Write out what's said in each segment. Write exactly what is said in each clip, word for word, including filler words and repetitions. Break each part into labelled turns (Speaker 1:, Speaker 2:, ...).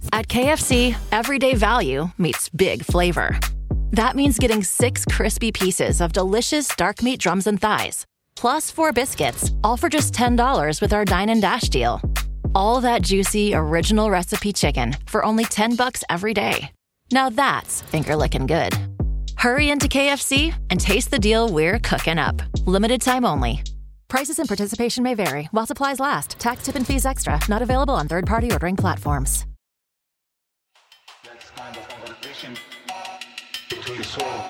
Speaker 1: At K F C, everyday value meets big flavor. That means getting six crispy pieces of delicious dark meat drums and thighs, plus four biscuits, all for just ten dollars with our Dine and Dash deal. All that juicy, original recipe chicken for only ten bucks every day. Now that's finger-licking good. Hurry into K F C and taste the deal we're cooking up. Limited time only. Prices and participation may vary while supplies last. Tax, tip, and fees extra. Not available on third-party ordering platforms.
Speaker 2: That's kind of conversation between the soul.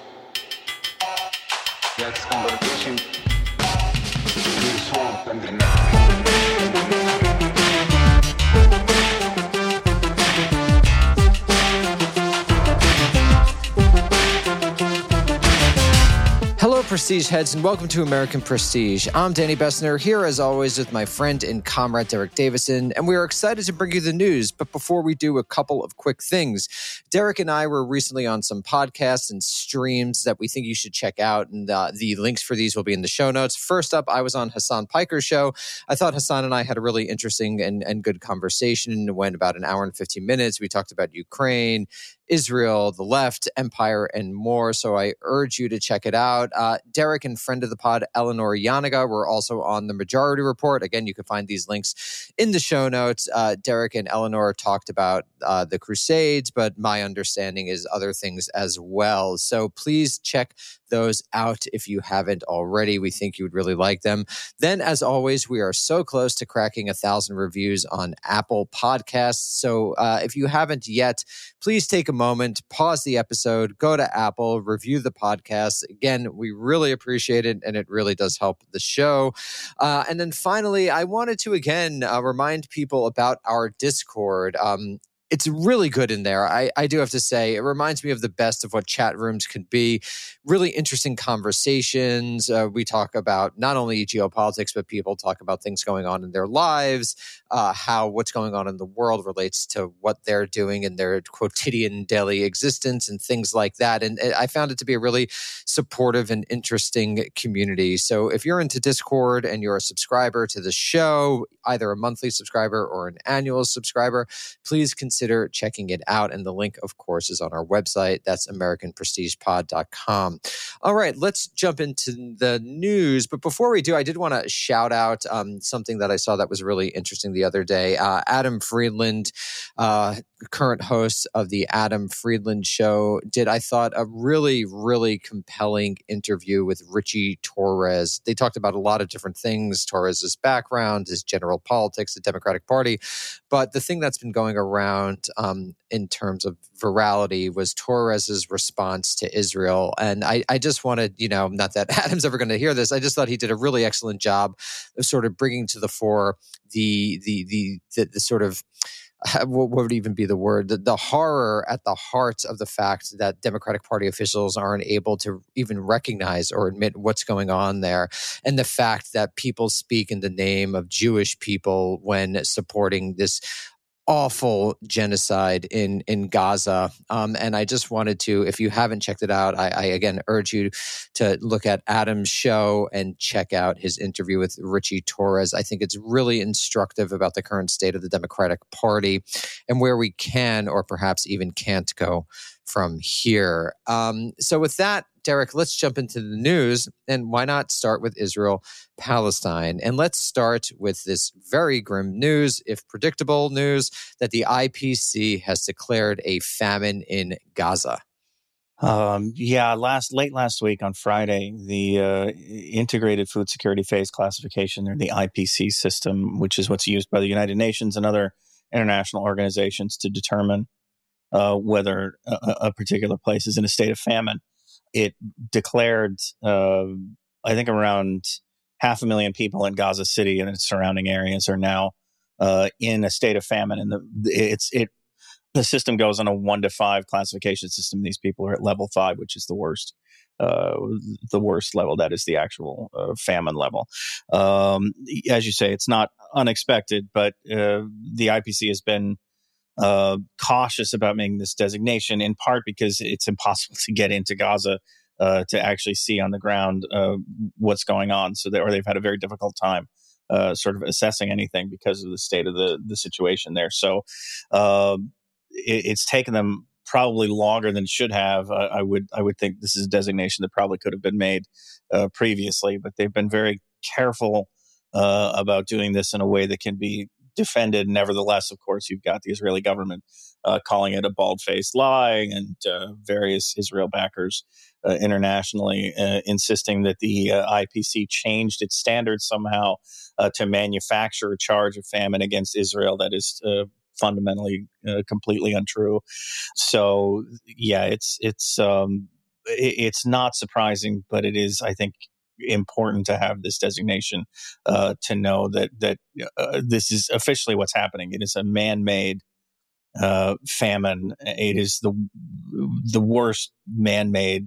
Speaker 2: That's conversation between the soul and the mind.
Speaker 3: Hello, Prestige heads, and welcome to American Prestige. I'm Danny Bessner, here as always with my friend and comrade Derek Davison, and we are excited to bring you the news. But before we do, a couple of quick things. Derek and I were recently on some podcasts and streams that we think you should check out, and uh, the links for these will be in the show notes. First up, I was on Hassan Piker's show. I thought Hassan and I had a really interesting and, and good conversation. It went about an hour and fifteen minutes. We talked about Ukraine, Israel, the left, empire, and more. So I urge you to check it out. Uh, Derek and friend of the pod, Eleanor Yanaga, were also on the Majority Report. Again, you can find these links in the show notes. Uh, Derek and Eleanor talked about uh, the Crusades, but my understanding is other things as well. So please check those out if you haven't already. We think you would really like them. Then, as always, we are so close to cracking a thousand reviews on Apple Podcasts. So uh, if you haven't yet, please take a moment, pause the episode, go to Apple, review the podcast. Again, we really appreciate it, and it really does help the show. Uh, and then finally, I wanted to, again, uh, remind people about our Discord. Um, It's really good in there. I, I do have to say, it reminds me of the best of what chat rooms can be. Really interesting conversations. Uh, we talk about not only geopolitics, but people talk about things going on in their lives, uh, how what's going on in the world relates to what they're doing in their quotidian daily existence and things like that. And I found it to be a really supportive and interesting community. So if you're into Discord and you're a subscriber to the show, either a monthly subscriber or an annual subscriber, please consider Consider checking it out. And the link, of course, is on our website. That's american prestige pod dot com. All right, let's jump into the news. But before we do, I did want to shout out um, something that I saw that was really interesting the other day. Uh, Adam Friedland, uh, current host of the Adam Friedland Show, did, I thought, a really, really compelling interview with Richie Torres. They talked about a lot of different things, Torres's background, his general politics, the Democratic Party. But the thing that's been going around Um, in terms of virality was Torres's response to Israel. And I, I just wanted, you know, not that Adam's ever going to hear this, I just thought he did a really excellent job of sort of bringing to the fore the, the, the, the, the sort of, what would even be the word, the, the horror at the heart of the fact that Democratic Party officials aren't able to even recognize or admit what's going on there. And the fact that people speak in the name of Jewish people when supporting this awful genocide in, in Gaza. Um, and I just wanted to, if you haven't checked it out, I, I again urge you to look at Adam's show and check out his interview with Richie Torres. I think it's really instructive about the current state of the Democratic Party and where we can or perhaps even can't go from here. Um, so with that, Derek, let's jump into the news. And why not start with Israel, Palestine? And let's start with this very grim news, if predictable news, that the I P C has declared a famine in Gaza.
Speaker 4: Um, yeah, last late last week on Friday, the uh, Integrated Food Security Phase Classification, or the I P C system, which is what's used by the United Nations and other international organizations to determine uh, whether a, a particular place is in a state of famine. It declared, uh, I think, around half a million people in Gaza City and its surrounding areas are now uh, in a state of famine, and the it's it the system goes on a one to five classification system. These people are at level five, which is the worst, uh, the worst level. That is the actual uh, famine level. Um, as you say, it's not unexpected, but uh, the I P C has been Uh, cautious about making this designation, in part because it's impossible to get into Gaza uh, to actually see on the ground uh, what's going on. So, they, or they've had a very difficult time uh, sort of assessing anything because of the state of the the situation there. So, uh, it, it's taken them probably longer than it should have. Uh, I would I would think this is a designation that probably could have been made uh, previously, but they've been very careful uh, about doing this in a way that can be defended. Nevertheless, of course, you've got the Israeli government uh, calling it a bald-faced lie, and uh, various Israel backers uh, internationally uh, insisting that the uh, I P C changed its standards somehow uh, to manufacture a charge of famine against Israel that is uh, fundamentally uh, completely untrue. So, yeah, it's it's um, it, it's not surprising, but it is, I think, important to have this designation uh, to know that that uh, this is officially what's happening. It is a man-made uh, famine. It is the the worst man-made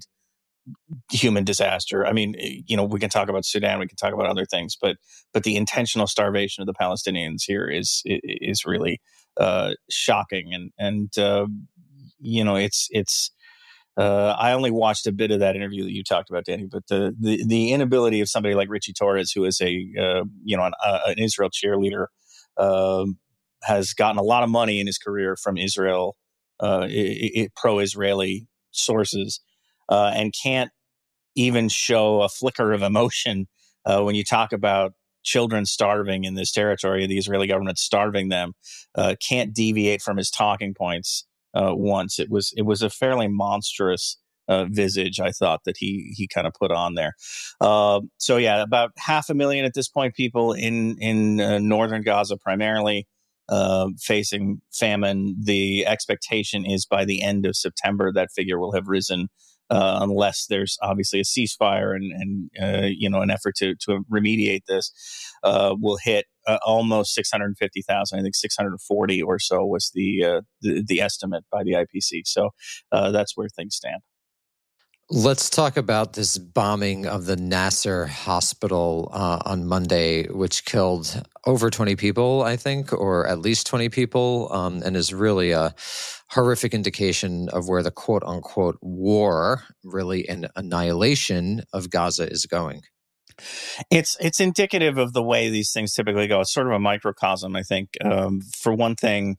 Speaker 4: human disaster. I mean, you know, we can talk about Sudan, we can talk about other things, but but the intentional starvation of the Palestinians here is is really uh, shocking, and and uh, you know, it's it's. Uh, I only watched a bit of that interview that you talked about, Danny, but the, the, the inability of somebody like Richie Torres, who is a uh, you know an, uh, an Israel cheerleader, uh, has gotten a lot of money in his career from Israel, uh, it, it, pro-Israeli sources, uh, and can't even show a flicker of emotion uh, when you talk about children starving in this territory, the Israeli government starving them, uh, can't deviate from his talking points. Uh, once it was it was a fairly monstrous uh, visage, I thought, that he he kind of put on there. Uh, so yeah, about half a million at this point, people in in uh, northern Gaza primarily uh, facing famine. The expectation is by the end of September that figure will have risen, uh, unless there's obviously a ceasefire and and uh, you know an effort to to remediate this. Uh, will hit uh, almost six hundred fifty thousand. I think six hundred forty or so was the, uh, the the estimate by the I P C. So uh, that's where things stand.
Speaker 3: Let's talk about this bombing of the Nasser hospital uh, on Monday, which killed over twenty people, I think, or at least twenty people, um, and is really a horrific indication of where the quote-unquote war, really an annihilation of Gaza, is going.
Speaker 4: It's it's indicative of the way these things typically go. It's sort of a microcosm, I think. Um, for one thing,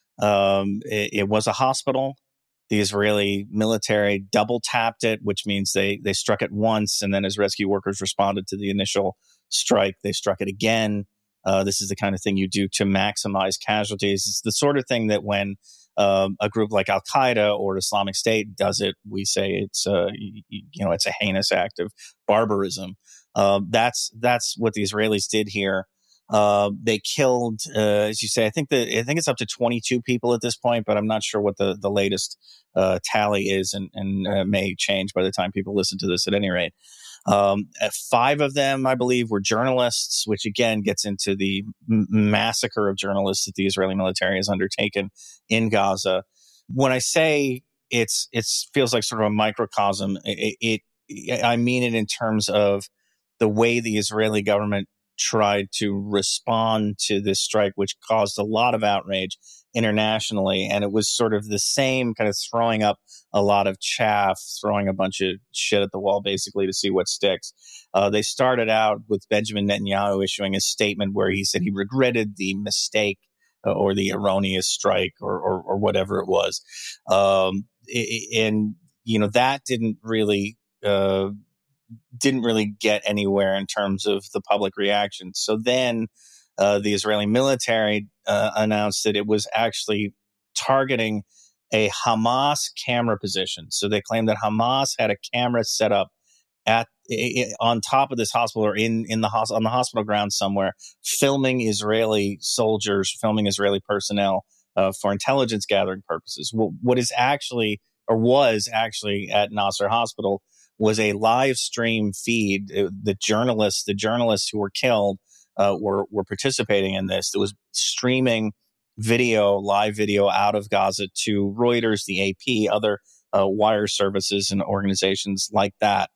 Speaker 4: um, it, it was a hospital. The Israeli military double tapped it, which means they they struck it once, and then as rescue workers responded to the initial strike, they struck it again. Uh, this is the kind of thing you do to maximize casualties. It's the sort of thing that when um, a group like Al Qaeda or Islamic State does it, we say it's uh, you, you know it's a heinous act of barbarism. Uh, that's that's what the Israelis did here. Uh, they killed, uh, as you say, I think that I think it's up to twenty-two people at this point, but I'm not sure what the the latest uh, tally is, and, and uh, may change by the time people listen to this. At any rate, um, five of them, I believe, were journalists, which again gets into the m- massacre of journalists that the Israeli military has undertaken in Gaza. When I say it's it feels like sort of a microcosm, it, it I mean it in terms of the way the Israeli government tried to respond to this strike, which caused a lot of outrage internationally. And it was sort of the same kind of throwing up a lot of chaff, throwing a bunch of shit at the wall, basically, to see what sticks. Uh, they started out with Benjamin Netanyahu issuing a statement where he said he regretted the mistake uh, or the erroneous strike or, or, or whatever it was. Um, and, you know, that didn't really... Uh, didn't really get anywhere in terms of the public reaction. So then uh, the Israeli military uh, announced that it was actually targeting a Hamas camera position. So they claimed that Hamas had a camera set up at on top of this hospital or in, in the on the hospital grounds somewhere, filming Israeli soldiers, filming Israeli personnel uh, for intelligence gathering purposes. Well, what is actually or was actually at Nasser Hospital was a live stream feed. The journalists, the journalists who were killed, uh, were were participating in this. It was streaming video, live video out of Gaza to Reuters, the A P, other uh, wire services and organizations like that.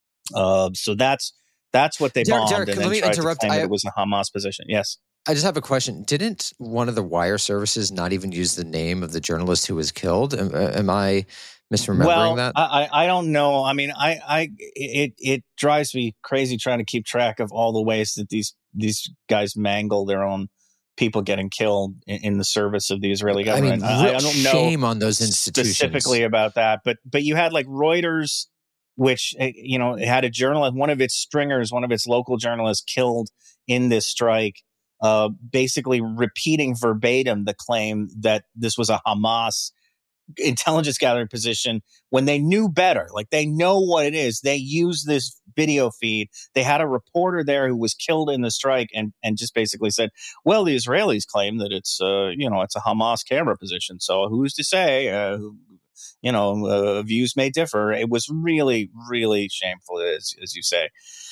Speaker 4: Uh, so that's that's what they
Speaker 3: Derek,
Speaker 4: bombed,
Speaker 3: Derek,
Speaker 4: and then
Speaker 3: let me
Speaker 4: tried
Speaker 3: interrupt.
Speaker 4: to claim
Speaker 3: I,
Speaker 4: that it was a Hamas position. Yes.
Speaker 3: I just have a question. Didn't one of the wire services not even use the name of the journalist who was killed? Am, am I misremembering
Speaker 4: well,
Speaker 3: that?
Speaker 4: I, I don't know. I mean, I, I it it drives me crazy trying to keep track of all the ways that these these guys mangle their own people getting killed in, in the service of the Israeli
Speaker 3: I
Speaker 4: government.
Speaker 3: mean,
Speaker 4: I, I don't know
Speaker 3: shame on those institutions
Speaker 4: specifically about that, but but you had like Reuters, which you know had a journalist, one of its stringers, one of its local journalists killed in this strike, uh, basically repeating verbatim the claim that this was a Hamas intelligence gathering position when they knew better. Like, they know what it is. They use this video feed. They had a reporter there who was killed in the strike and, and just basically said, well, the Israelis claim that it's, uh, you know, it's a Hamas camera position. So who's to say, uh, you know, uh, views may differ. It was really, really shameful, as, as you say.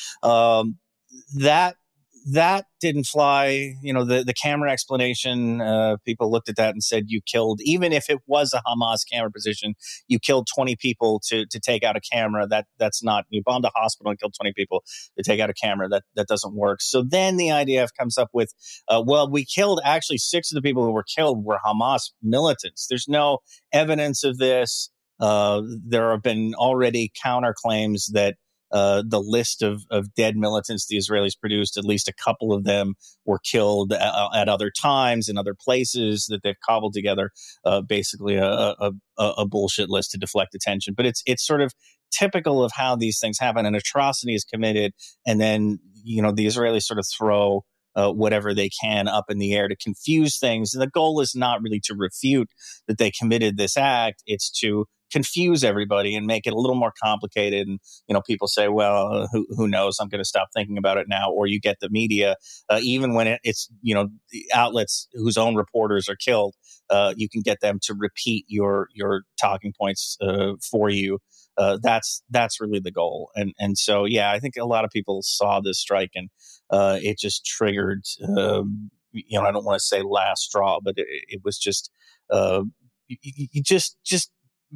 Speaker 4: Um, that That didn't fly. You know, the, the camera explanation, uh, people looked at that and said, you killed, even if it was a Hamas camera position, you killed twenty people to to take out a camera. That That's not, you bombed a hospital and killed twenty people to take out a camera. That that doesn't work. So then the I D F comes up with, uh, well, we killed, actually six of the people who were killed were Hamas militants. There's no evidence of this. Uh, there have been already counterclaims that Uh, the list of, of dead militants the Israelis produced, at least a couple of them were killed at, at other times in other places that they've cobbled together, uh, basically a, a, a bullshit list to deflect attention. But it's it's sort of typical of how these things happen. An atrocity is committed, and then, you know, the Israelis sort of throw uh, whatever they can up in the air to confuse things. And the goal is not really to refute that they committed this act. It's to confuse everybody and make it a little more complicated. And, you know, people say, well, who, who knows? I'm going to stop thinking about it now. Or you get the media, uh, even when it, it's, you know, the outlets whose own reporters are killed, uh, you can get them to repeat your, your talking points, uh, for you. Uh, that's, that's really the goal. And, and so, yeah, I think a lot of people saw this strike and, uh, it just triggered, um, you know, I don't want to say last straw, but it, it was just, uh, you, you just, just,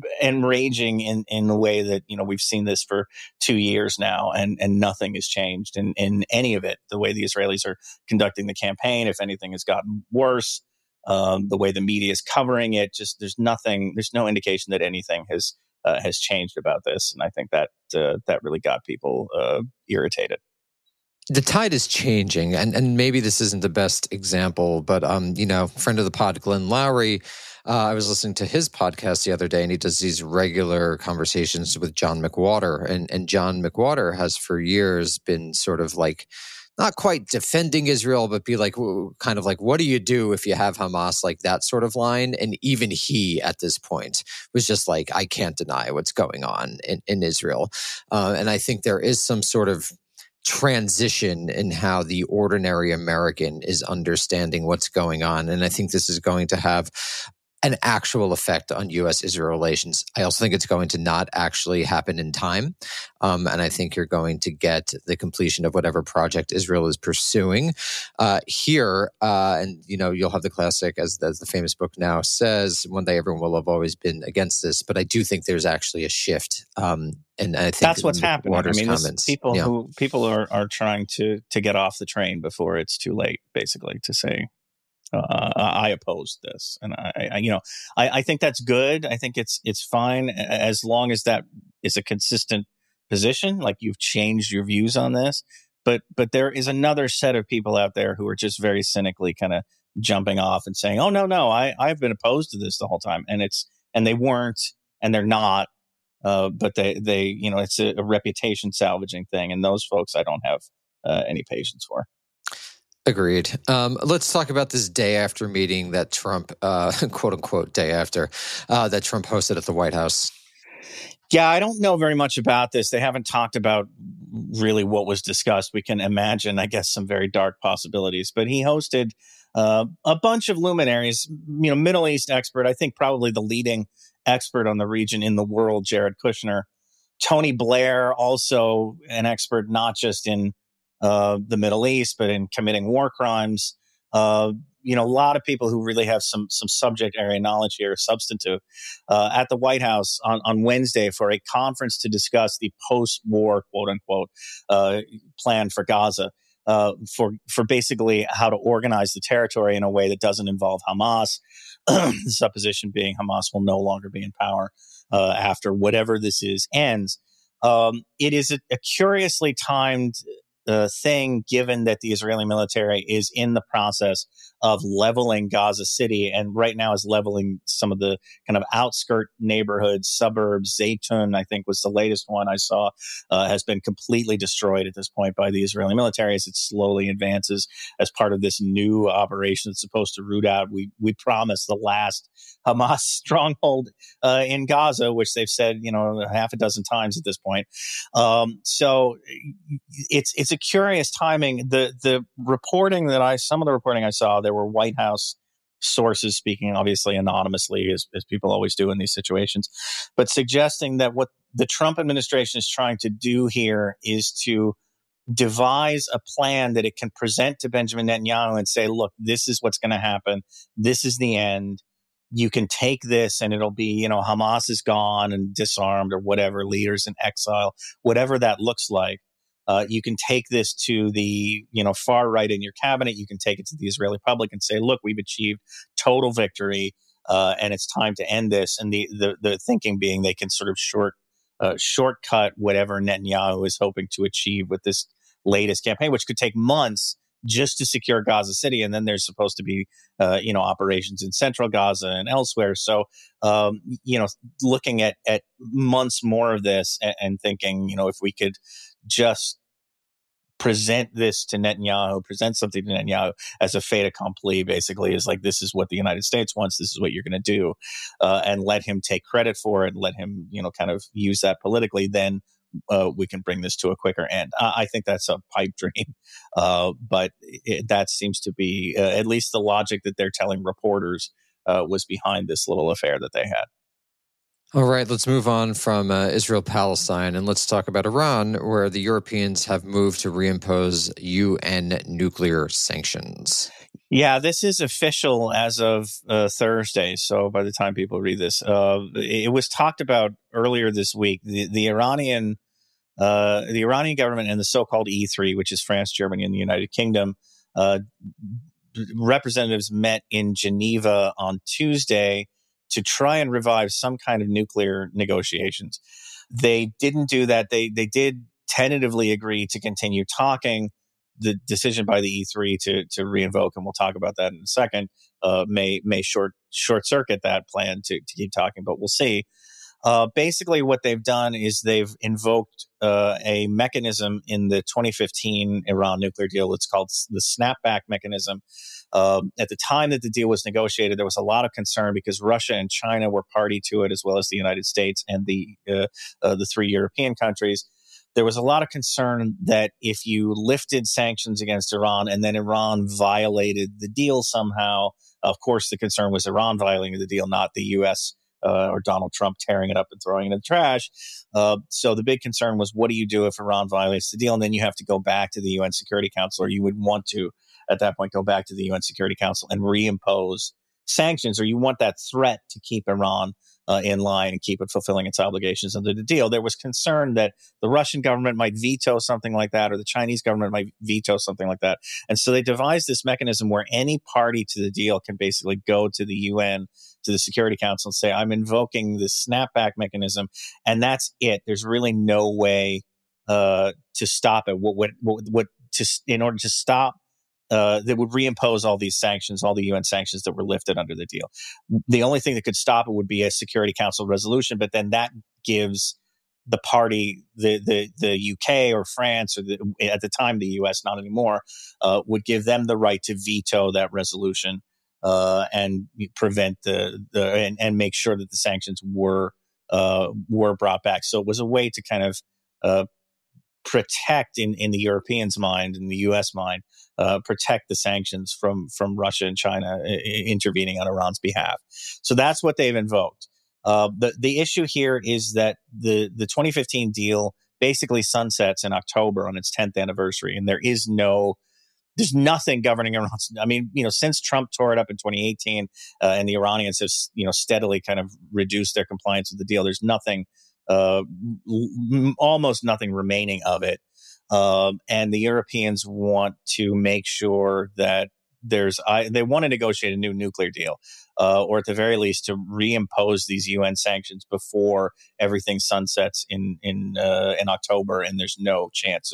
Speaker 4: enraging in, in the way that, you know, we've seen this for two years now, and, and nothing has changed in, in any of it. The way the Israelis are conducting the campaign, if anything, has gotten worse. Um, the way the media is covering it, just there's nothing, there's no indication that anything has uh, has changed about this. And I think that uh, that really got people uh, irritated.
Speaker 3: The tide is changing, and, and maybe this isn't the best example, but, um, you know, friend of the pod, Glenn Lowry, uh, I was listening to his podcast the other day, and he does these regular conversations with John McWhorter, and, and John McWhorter has for years been sort of like, not quite defending Israel, but be like, kind of like, what do you do if you have Hamas, like that sort of line? And even he, at this point, was just like, I can't deny what's going on in, in Israel. Uh, and I think there is some sort of transition in how the ordinary American is understanding what's going on. And I think this is going to have an actual effect on U S Israel relations. I also think it's going to not actually happen in time. Um, and I think you're going to get the completion of whatever project Israel is pursuing uh, here. Uh, and, you know, you'll have the classic, as, as the famous book now says, one day everyone will have always been against this. But I do think there's actually a shift. Um, and I think
Speaker 4: that's what's happening. I mean,
Speaker 3: comments,
Speaker 4: people
Speaker 3: yeah.
Speaker 4: who people are, are trying to to get off the train before it's too late, basically, to say, Uh, I oppose this, and I, I you know, I, I think that's good. I think it's it's fine as long as that is a consistent position. Like, you've changed your views on this, but but there is another set of people out there who are just very cynically kind of jumping off and saying, "Oh no, no, I I've been opposed to this the whole time," and it's and they weren't, and they're not, uh, but they they you know, it's a, a reputation salvaging thing, and those folks I don't have uh, any patience for.
Speaker 3: Agreed. Um, let's talk about this day after meeting that Trump, uh, quote unquote, day after, uh, that Trump hosted at the White House.
Speaker 4: Yeah, I don't know very much about this. They haven't talked about really what was discussed. We can imagine, I guess, some very dark possibilities. But he hosted uh, a bunch of luminaries, you know, Middle East expert, I think probably the leading expert on the region in the world, Jared Kushner. Tony Blair, also an expert not just in Uh, the Middle East, but in committing war crimes. Uh, you know, a lot of people who really have some some subject area knowledge here, substantive, uh, at the White House on, on Wednesday for a conference to discuss the post-war, quote unquote, uh, plan for Gaza, uh, for for basically how to organize the territory in a way that doesn't involve Hamas. The supposition being Hamas will no longer be in power uh, after whatever this is ends. Um, it is a, a curiously timed uh, thing, given that the Israeli military is in the process of leveling Gaza City and right now is leveling some of the kind of outskirt neighborhoods, suburbs. Zaytun, I think, was the latest one I saw, uh, has been completely destroyed at this point by the Israeli military as it slowly advances as part of this new operation that's supposed to root out, we, we promised, the last Hamas stronghold uh, in Gaza, which they've said, you know, half a dozen times at this point. Um, so it's it's a curious timing. The the reporting that I, some of the reporting I saw, there were White House sources speaking, obviously anonymously, as, as people always do in these situations, but suggesting that what the Trump administration is trying to do here is to devise a plan that it can present to Benjamin Netanyahu and say, look, this is what's going to happen. This is the end. You can take this and it'll be, you know, Hamas is gone and disarmed or whatever, leaders in exile, whatever that looks like. Uh, you can take this to the, you know, far right in your cabinet. You can take it to the Israeli public and say, look, we've achieved total victory uh, and it's time to end this. And the, the, the thinking being they can sort of short uh, shortcut whatever Netanyahu is hoping to achieve with this latest campaign, which could take months just to secure Gaza City. And then there's supposed to be, uh, you know, operations in central Gaza and elsewhere. So, um, you know, looking at, at months more of this and, and thinking, you know, if we could just present this to Netanyahu, present something to Netanyahu as a fait accompli, basically, is like, this is what the United States wants, this is what you're going to do, uh, and let him take credit for it, let him, you know, kind of use that politically, then Uh, we can bring this to a quicker end. Uh, I think that's a pipe dream, uh, but it, that seems to be uh, at least the logic that they're telling reporters uh, was behind this little affair that they had.
Speaker 3: All right, let's move on from uh, Israel-Palestine and let's talk about Iran, where the Europeans have moved to reimpose U N nuclear sanctions.
Speaker 4: Yeah, this is official as of uh, Thursday. So by the time people read this, uh, it was talked about earlier this week. The, the Iranian, uh, the Iranian government and the so-called E three, which is France, Germany, and the United Kingdom, uh, representatives met in Geneva on Tuesday to try and revive some kind of nuclear negotiations. They didn't do that. They they did tentatively agree to continue talking. The decision by the E three to to reinvoke, and we'll talk about that in a second, uh, may may short short circuit that plan to to keep talking, but we'll see. Uh, basically, what they've done is they've invoked uh, a mechanism in the twenty fifteen Iran nuclear deal. It's called the snapback mechanism. Um, at the time that the deal was negotiated, there was a lot of concern because Russia and China were party to it, as well as the United States and the uh, uh, the three European countries. There was a lot of concern that if you lifted sanctions against Iran and then Iran violated the deal somehow, of course, the concern was Iran violating the deal, not the U S uh, or Donald Trump tearing it up and throwing it in the trash. Uh, so the big concern was, what do you do if Iran violates the deal? And then you have to go back to the U N Security Council, or you would want to, at that point, go back to the U N Security Council and reimpose sanctions, or you want that threat to keep Iran Uh, in line and keep it fulfilling its obligations under the deal. There was concern that the Russian government might veto something like that, or the Chinese government might veto something like that. And so they devised this mechanism where any party to the deal can basically go to the U N, to the Security Council, and say, I'm invoking this snapback mechanism, and that's it. There's really no way uh, to stop it. What, what, what, what to, in order to stop Uh, that would reimpose all these sanctions, all the U N sanctions that were lifted under the deal. The only thing that could stop it would be a Security Council resolution, but then that gives the party, the the, the U K or France, or the, at the time the U S, not anymore, uh, would give them the right to veto that resolution uh, and prevent the, the and, and make sure that the sanctions were uh, were brought back. So it was a way to kind of uh, protect, in, in the Europeans' mind, in the U S mind, uh, protect the sanctions from from Russia and China I- intervening on Iran's behalf. So that's what they've invoked. Uh, the the issue here is that the the twenty fifteen deal basically sunsets in October on its tenth anniversary, and there is no there's nothing governing Iran. I mean, you know, since Trump tore it up in twenty eighteen, uh, and the Iranians have, you know, steadily kind of reduced their compliance with the deal, there's nothing. Uh, almost nothing remaining of it. Um, and the Europeans want to make sure that there's, I, they want to negotiate a new nuclear deal, uh, or at the very least to reimpose these U N sanctions before everything sunsets in, in, uh, in October, and there's no chance of,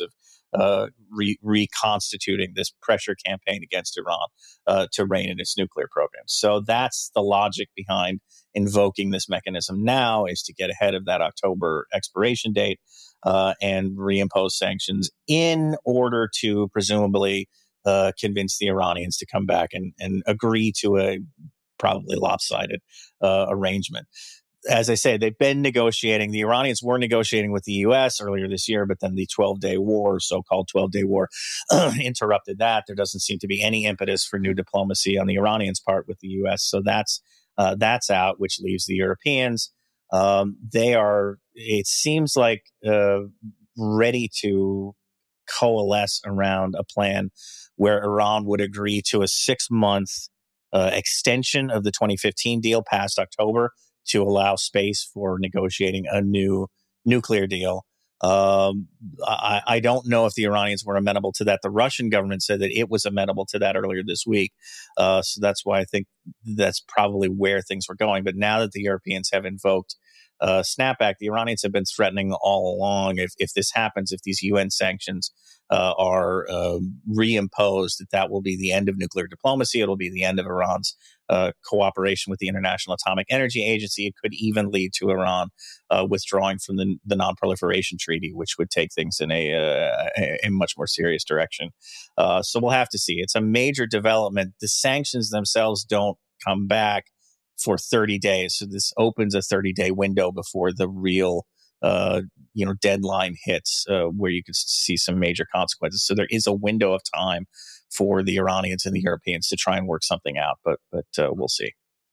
Speaker 4: uh, re- reconstituting this pressure campaign against Iran uh, to rein in its nuclear program. So that's the logic behind invoking this mechanism now, is to get ahead of that October expiration date uh, and reimpose sanctions in order to presumably uh, convince the Iranians to come back and, and agree to a probably lopsided uh, arrangement. As I say, they've been negotiating. The Iranians were negotiating with the U S earlier this year, but then the twelve-day war, so-called twelve-day war, uh, interrupted that. There doesn't seem to be any impetus for new diplomacy on the Iranians' part with the U S, so that's uh, that's out, which leaves the Europeans. Um, they are, it seems like, uh, ready to coalesce around a plan where Iran would agree to a six-month uh, extension of the twenty fifteen deal past October, to allow space for negotiating a new nuclear deal. Um, I, I don't know if the Iranians were amenable to that. The Russian government said that it was amenable to that earlier this week. Uh, so that's why I think that's probably where things were going. But now that the Europeans have invoked uh, snapback, the Iranians have been threatening all along, if, if this happens, if these U N sanctions uh, are uh, reimposed, that that will be the end of nuclear diplomacy. It'll be the end of Iran's Uh, cooperation with the International Atomic Energy Agency. It could even lead to Iran uh, withdrawing from the, the Non-Proliferation Treaty, which would take things in a, uh, a, a much more serious direction. Uh, so we'll have to see. It's a major development. The sanctions themselves don't come back for thirty days. So this opens a thirty-day window before the real uh, you know, deadline hits, uh, where you could see some major consequences. So there is a window of time for the Iranians and the Europeans to try and work something out, but but uh, we'll see.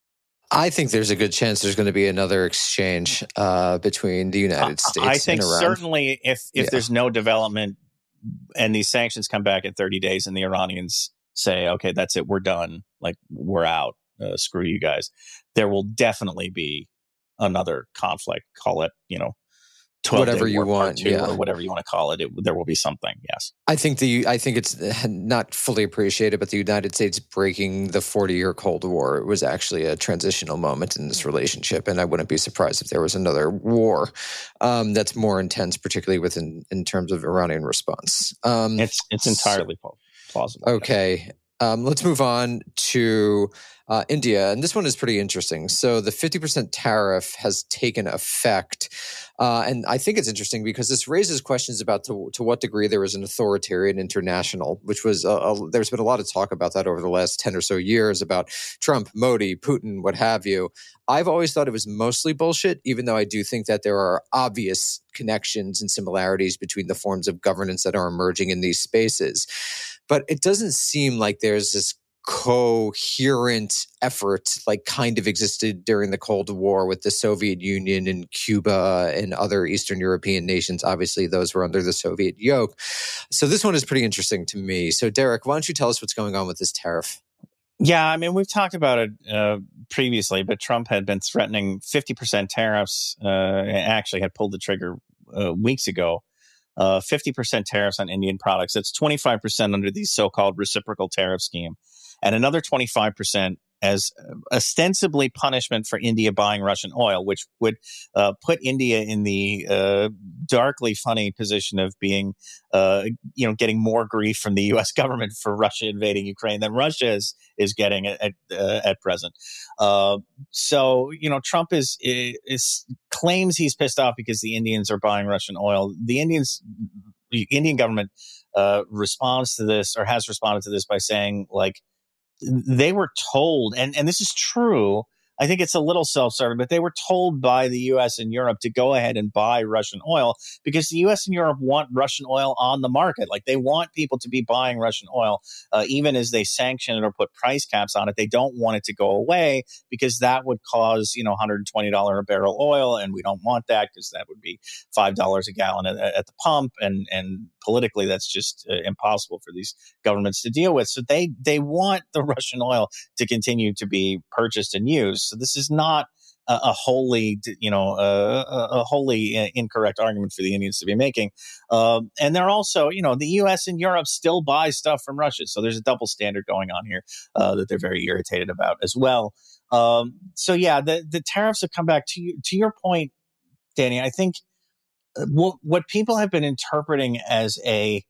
Speaker 3: I think there's a good chance there's going to be another exchange uh, between the United States
Speaker 4: I think
Speaker 3: and Iran.
Speaker 4: Certainly if, if
Speaker 3: yeah.
Speaker 4: there's no development and these sanctions come back in thirty days and the Iranians say, okay, that's it, we're done, like we're out, uh, screw you guys, there will definitely be another conflict, call it, you know,
Speaker 3: whatever you want, yeah,
Speaker 4: or whatever you want to call it, it, there will be something. Yes,
Speaker 3: I think the I think it's not fully appreciated, but the United States breaking the forty-year Cold War was actually a transitional moment in this relationship, and I wouldn't be surprised if there was another war um, that's more intense, particularly within in terms of Iranian response. Um,
Speaker 4: it's it's entirely so, plausible.
Speaker 3: Okay. Um, let's move on to uh, India. And this one is pretty interesting. So the fifty percent tariff has taken effect. Uh, and I think it's interesting because this raises questions about to, to what degree there is an authoritarian international, which was, a, a, there's been a lot of talk about that over the last ten or so years about Trump, Modi, Putin, what have you. I've always thought it was mostly bullshit, even though I do think that there are obvious connections and similarities between the forms of governance that are emerging in these spaces. But it doesn't seem like there's this coherent effort like kind of existed during the Cold War with the Soviet Union and Cuba and other Eastern European nations. Obviously, those were under the Soviet yoke. So this one is pretty interesting to me. So Derek, why don't you tell us what's going on with this tariff?
Speaker 4: Yeah, I mean, we've talked about it uh, previously, but Trump had been threatening fifty percent tariffs, uh, and actually had pulled the trigger uh, weeks ago. Uh, fifty percent tariffs on Indian products. That's twenty-five percent under the so-called reciprocal tariff scheme, and another twenty-five percent as ostensibly punishment for India buying Russian oil, which would uh, put India in the uh, darkly funny position of being, uh, you know, getting more grief from the U S government for Russia invading Ukraine than Russia is is getting at uh, at present. Uh, so, you know, Trump is, is claims he's pissed off because the Indians are buying Russian oil. The Indians, the Indian government uh, responds to this, or has responded to this, by saying, like, they were told, and, and this is true, I think it's a little self-serving, but they were told by the U S and Europe to go ahead and buy Russian oil because the U S and Europe want Russian oil on the market. Like, they want people to be buying Russian oil, uh, even as they sanction it or put price caps on it. They don't want it to go away because that would cause, you know, one hundred twenty dollars a barrel oil, and we don't want that because that would be five dollars a gallon at, at the pump, and and politically that's just uh, impossible for these governments to deal with. So they they want the Russian oil to continue to be purchased and used. So this is not a, a wholly, you know, a, a wholly incorrect argument for the Indians to be making. Um, and they're also, you know, the U S and Europe still buy stuff from Russia. So there's a double standard going on here uh, that they're very irritated about as well. Um, so yeah, the, the tariffs have come back to you, to your point, Danny. I think what, what people have been interpreting as a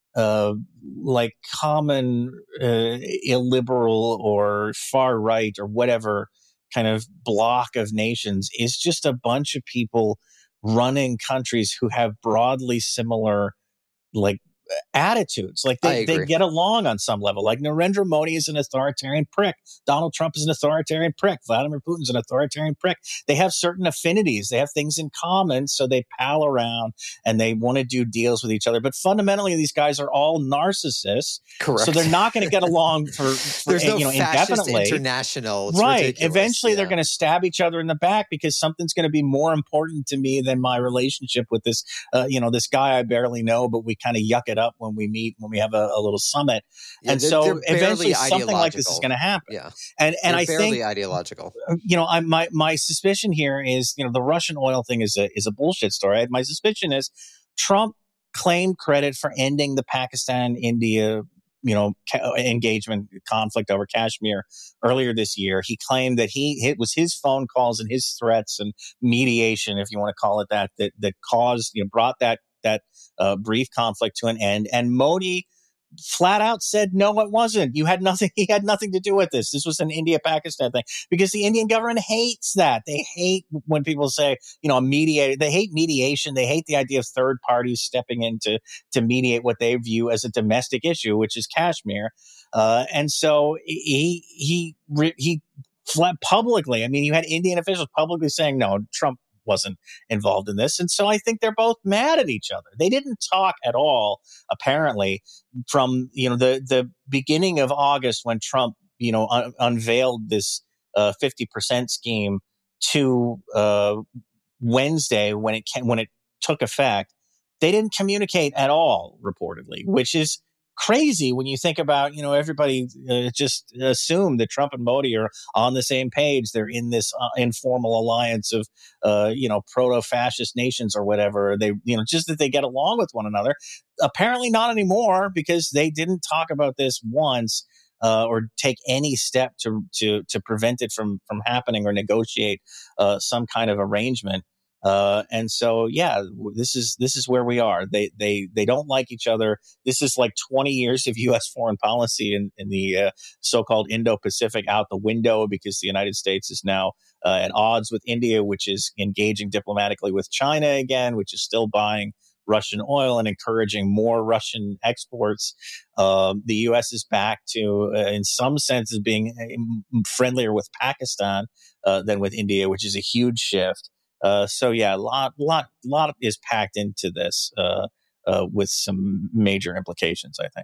Speaker 4: uh, like common uh, illiberal or far right or whatever kind of block of nations is just a bunch of people running countries who have broadly similar like attitudes. Like they, they get along on some level. Like Narendra Modi is an authoritarian prick. Donald Trump is an authoritarian prick. Vladimir Putin's an authoritarian prick. They have certain affinities. They have things in common. So they pal around and they want to do deals with each other. But fundamentally, these guys are all narcissists.
Speaker 3: Correct.
Speaker 4: So they're not going to get along for, for
Speaker 3: There's no
Speaker 4: you know,
Speaker 3: fascist
Speaker 4: indefinitely.
Speaker 3: International. It's
Speaker 4: right.
Speaker 3: ridiculous.
Speaker 4: Eventually,
Speaker 3: yeah.
Speaker 4: they're going to stab each other in the back because something's going to be more important to me than my relationship with this, uh, you know, this guy I barely know, but we kind of yuck it up when we meet, when we have a, a little summit.
Speaker 3: Yeah,
Speaker 4: and
Speaker 3: they're,
Speaker 4: so
Speaker 3: they're
Speaker 4: eventually something like this is going to happen.
Speaker 3: Yeah.
Speaker 4: And and
Speaker 3: they're
Speaker 4: I
Speaker 3: barely
Speaker 4: think
Speaker 3: ideological.
Speaker 4: You know, I, my my suspicion here is, you know, the Russian oil thing is a is a bullshit story. My suspicion is Trump claimed credit for ending the Pakistan India, you know, ca- engagement conflict over Kashmir earlier this year. He claimed that he it was his phone calls and his threats and mediation, if you want to call it that, that that caused, you know, brought that that uh, brief conflict to an end. And Modi flat out said, no, it wasn't. You had nothing. He had nothing to do with this. This was an India-Pakistan thing, because the Indian government hates that. They hate when people say, you know, a mediator. They hate mediation. They hate the idea of third parties stepping in to, to mediate what they view as a domestic issue, which is Kashmir. Uh, and so he, he, he flat publicly, I mean, you had Indian officials publicly saying, no, Trump wasn't involved in this. And so I think they're both mad at each other. They didn't talk at all, apparently, from, you know, the, the beginning of August when Trump, you know, un- unveiled this uh, fifty percent scheme to uh, Wednesday when it came, when it took effect. They didn't communicate at all, reportedly, which is crazy when you think about, you know, everybody uh, just assumed that Trump and Modi are on the same page. They're in this uh, informal alliance of, uh, you know, proto-fascist nations or whatever. They, you know, just that they get along with one another. Apparently not anymore, because they didn't talk about this once uh, or take any step to to to prevent it from from happening or negotiate uh, some kind of arrangement. Uh, and so, yeah, this is this is where we are. They they they don't like each other. This is like twenty years of U S foreign policy in in the uh, so-called Indo-Pacific out the window, because the United States is now uh, at odds with India, which is engaging diplomatically with China again, which is still buying Russian oil and encouraging more Russian exports. Um, the U S is back to, uh, in some senses, being friendlier with Pakistan uh, than with India, which is a huge shift. Uh, so yeah, a lot, lot, lot is packed into this uh, uh, with some major implications, I think.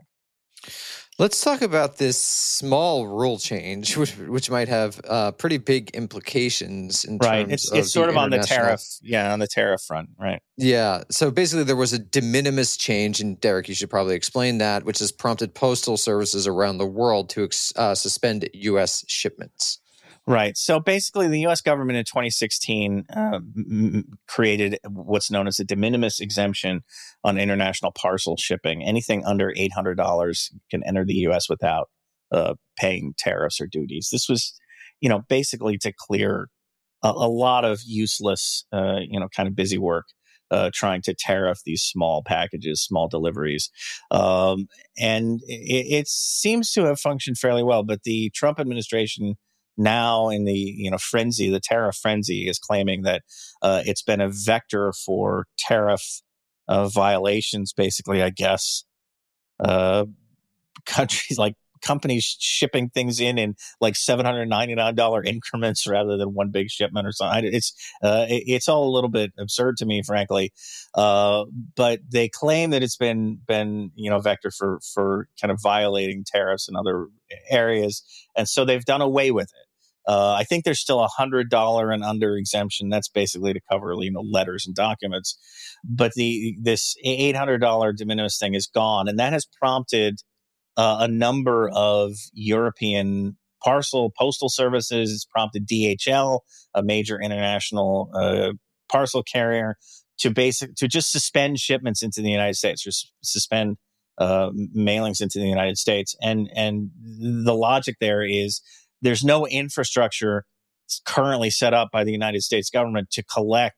Speaker 3: Let's talk about this small rule change, which which might have uh, pretty big implications in
Speaker 4: right.
Speaker 3: terms
Speaker 4: It's
Speaker 3: of
Speaker 4: it's sort
Speaker 3: the
Speaker 4: of on the tariff, yeah, on the tariff front, right?
Speaker 3: Yeah. So basically, there was a de minimis change, and Derek, you should probably explain that, which has prompted postal services around the world to uh, suspend U S shipments.
Speaker 4: Right. So basically, the U S government in twenty sixteen uh, m- created what's known as a de minimis exemption on international parcel shipping. Anything under eight hundred dollars can enter the U S without uh, paying tariffs or duties. This was, you know, basically to clear a, a lot of useless, uh, you know, kind of busy work uh, trying to tariff these small packages, small deliveries. Um, and it, it seems to have functioned fairly well. But the Trump administration, now in the, you know, frenzy, the tariff frenzy, is claiming that uh, it's been a vector for tariff uh, violations, basically, I guess. Uh, countries like companies shipping things in in like seven hundred ninety-nine dollars increments rather than one big shipment or something. It's uh, it's all a little bit absurd to me, frankly. Uh, but they claim that it's been been you know vector for for kind of violating tariffs in other areas, and so they've done away with it. Uh, I think there's still a hundred dollar and under exemption. That's basically to cover, you know, letters and documents. But the this eight hundred dollars de minimis thing is gone, and that has prompted uh, a number of European parcel postal services. It's prompted D H L, a major international uh, parcel carrier, to basic to just suspend shipments into the United States, or s- suspend uh, mailings into the United States. And and the logic there is, there's no infrastructure currently set up by the United States government to collect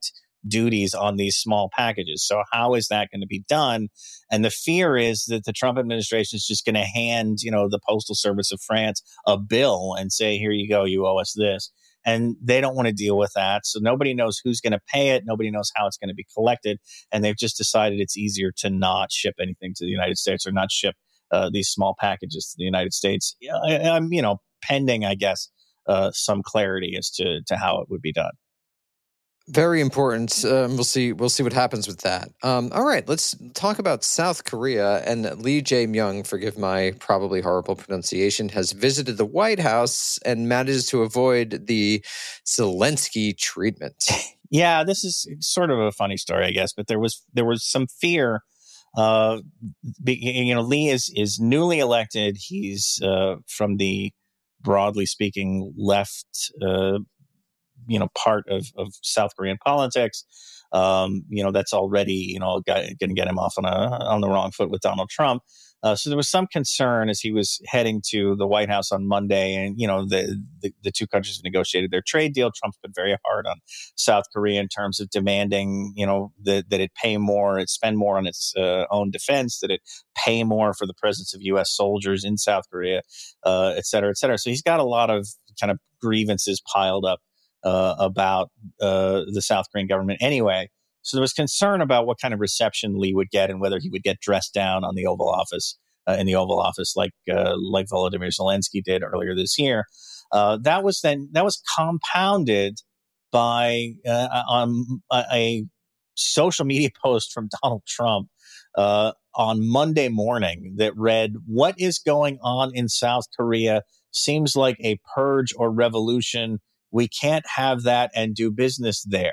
Speaker 4: duties on these small packages. So how is that going to be done? And the fear is that the Trump administration is just going to hand, you know, the Postal Service of France a bill and say, here you go, you owe us this. And they don't want to deal with that. So nobody knows who's going to pay it. Nobody knows how it's going to be collected. And they've just decided it's easier to not ship anything to the United States or not ship uh, these small packages to the United States. I, I'm, you know, pending, I guess, uh, some clarity as to, to how it would be done.
Speaker 3: Very important. Um, we'll see. We'll see what happens with that. Um, all right, let's talk about South Korea. And Lee Jae-myung, forgive my probably horrible pronunciation, has visited the White House and manages to avoid the Zelensky treatment.
Speaker 4: Yeah, this is sort of a funny story, I guess. But there was there was some fear. Uh, you know, Lee is is newly elected. He's uh, from the, broadly speaking, left. Uh, you know, part of, of South Korean politics. Um, you know, that's already, you know, going to get him off on a, on the wrong foot with Donald Trump. Uh, so there was some concern as he was heading to the White House on Monday, and, you know, the, the, the two countries negotiated their trade deal. Trump's been very hard on South Korea in terms of demanding, you know, that, that it pay more, it spend more on its uh, own defense, that it pay more for the presence of U S soldiers in South Korea, uh, et cetera, et cetera. So he's got a lot of kind of grievances piled up Uh, about uh, the South Korean government anyway. So there was concern about what kind of reception Lee would get and whether he would get dressed down on the Oval Office, uh, in the Oval Office like uh, like Volodymyr Zelensky did earlier this year. Uh, that was then that was compounded by uh, um, a, a social media post from Donald Trump uh, on Monday morning that read, "What is going on in South Korea seems like a purge or revolution. We can't have that and do business there."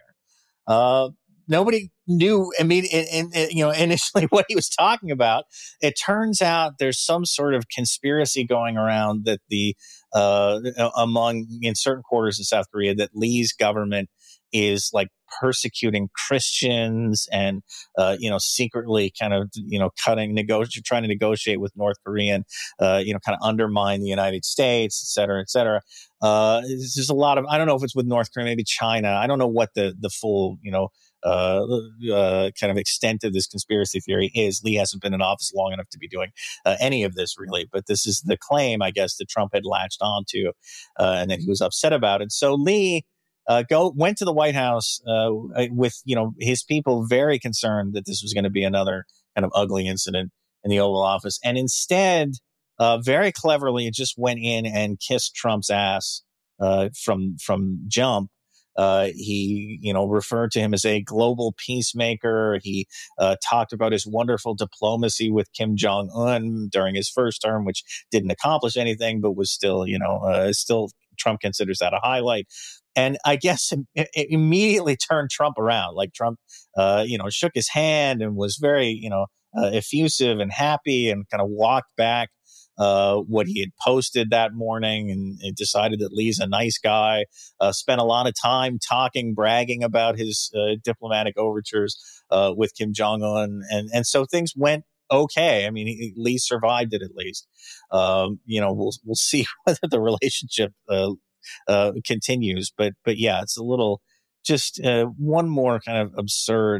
Speaker 4: Uh, nobody knew, I mean, in, in, in, you know, initially what he was talking about. It turns out there's some sort of conspiracy going around that the uh, among in certain quarters of South Korea that Lee's government is like persecuting Christians and, uh, you know, secretly kind of, you know, cutting, negotiate, trying to negotiate with North Korean, uh, you know, kind of undermine the United States, et cetera, et cetera. Uh, there's a lot of, I don't know if it's with North Korea, maybe China. I don't know what the, the full, you know, uh, uh, kind of extent of this conspiracy theory is. Lee hasn't been in office long enough to be doing uh, any of this really, but this is the claim, I guess, that Trump had latched onto uh, and that he was upset about. And so Lee, Uh, go went to the White House uh, with, you know, his people very concerned that this was going to be another kind of ugly incident in the Oval Office, and instead, uh, very cleverly, it just went in and kissed Trump's ass uh, from from jump. Uh, he, you know, referred to him as a global peacemaker. He uh, talked about his wonderful diplomacy with Kim Jong-un during his first term, which didn't accomplish anything, but was still, you know, uh, still Trump considers that a highlight. And I guess it, it immediately turned Trump around. Like Trump, uh, you know, shook his hand and was very, you know, uh, effusive and happy, and kind of walked back uh, what he had posted that morning, and, and decided that Lee's a nice guy. Uh, spent a lot of time talking, bragging about his uh, diplomatic overtures uh, with Kim Jong-un, and and so things went okay. I mean, he, Lee survived it at least. Um, you know, we'll we'll see whether the relationship Uh, Uh, continues, but but yeah, it's a little just uh, one more kind of absurd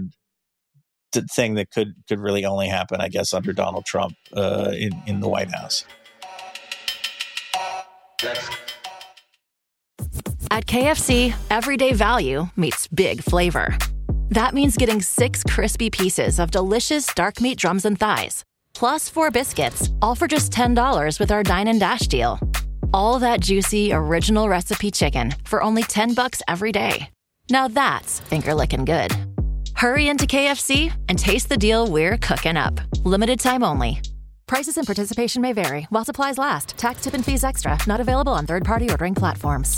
Speaker 4: th- thing that could could really only happen, I guess, under Donald Trump uh, in in the White House.
Speaker 1: At K F C, everyday value meets big flavor. That means getting six crispy pieces of delicious dark meat drums and thighs, plus four biscuits, all for just ten dollars with our Dine and Dash deal. All that juicy, original recipe chicken for only ten bucks every day. Now that's finger-licking good. Hurry into K F C and taste the deal we're cooking up. Limited time only. Prices and participation may vary while supplies last. Tax, tip, and fees extra. Not available on third-party ordering platforms.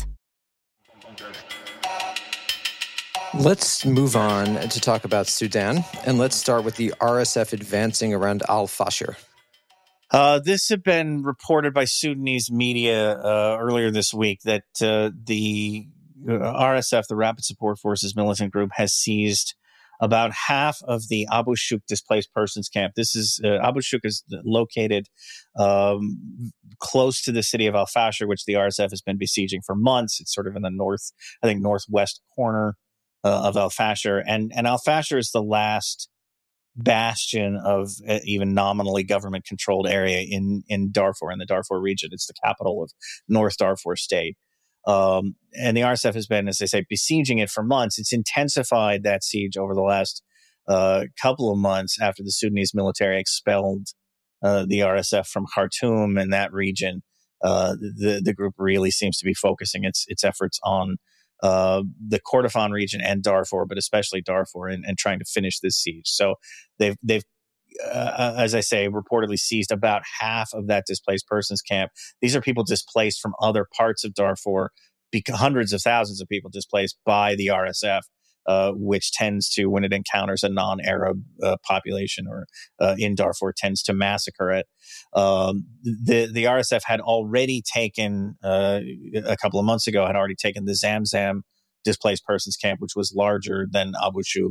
Speaker 3: Let's move on to talk about Sudan, and let's start with the R S F advancing around Al-Fashir.
Speaker 4: Uh, this had been reported by Sudanese media uh, earlier this week that uh, the uh, R S F, the Rapid Support Forces militant group, has seized about half of the Abu Shuk displaced persons camp. This is uh, Abu Shuk is located um, close to the city of Al-Fashir, which the R S F has been besieging for months. It's sort of in the north, I think, northwest corner uh, of Al-Fashir. And, and Al-Fashir is the last bastion of uh, even nominally government-controlled area in, in Darfur, in the Darfur region. It's the capital of North Darfur State. Um, and the R S F has been, as they say, besieging it for months. It's intensified that siege over the last uh, couple of months after the Sudanese military expelled uh, the R S F from Khartoum and that region. Uh, the the group really seems to be focusing its its efforts on uh, the Kordofan region and Darfur, but especially Darfur, and, and trying to finish this siege. So they've they've uh, as I say, reportedly seized about half of that displaced persons camp. These are people displaced from other parts of Darfur, because hundreds of thousands of people displaced by the R S F, uh, which tends to, when it encounters a non-Arab uh, population or uh, in Darfur, tends to massacre it. Um, the the R S F had already taken, uh, a couple of months ago, had already taken the Zamzam displaced persons camp, which was larger than Abu Shuk.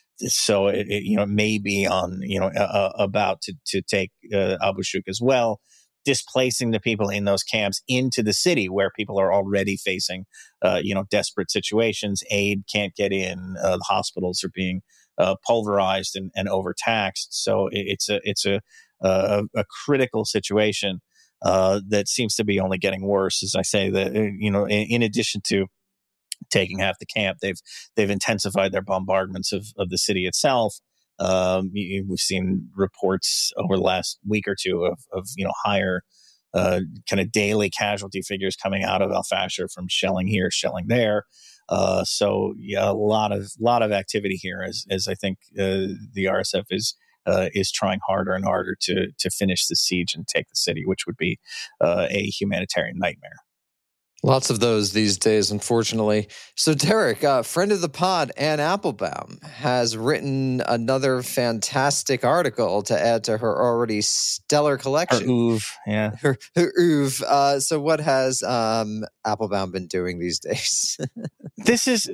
Speaker 4: So it, it, you know, may be on, you know, uh, about to, to take uh, Abu Shuk as well, displacing the people in those camps into the city where people are already facing, uh, you know, desperate situations. Aid can't get in. Uh, the hospitals are being uh, pulverized and, and overtaxed. So it, it's a it's a a, a critical situation uh, that seems to be only getting worse. As I say, that you know, in, in addition to taking half the camp, they've they've intensified their bombardments of, of the city itself. Um, we've seen reports over the last week or two of, of you know higher uh, kind of daily casualty figures coming out of Al-Fashir from shelling here, shelling there. Uh, so yeah, a lot of lot of activity here as as I think uh, the R S F is uh, is trying harder and harder to to finish the siege and take the city, which would be uh, a humanitarian nightmare.
Speaker 3: Lots of those these days, unfortunately. So, Derek, uh, friend of the pod, Anne Applebaum, has written another fantastic article to add to her already stellar collection.
Speaker 4: Her oeuvre, yeah.
Speaker 3: Her, her oeuvre. Uh, so what has um, Applebaum been doing these days?
Speaker 4: This is,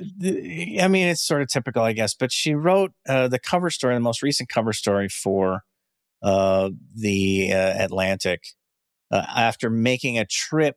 Speaker 4: I mean, it's sort of typical, I guess, but she wrote uh, the cover story, the most recent cover story for uh, the uh, Atlantic uh, after making a trip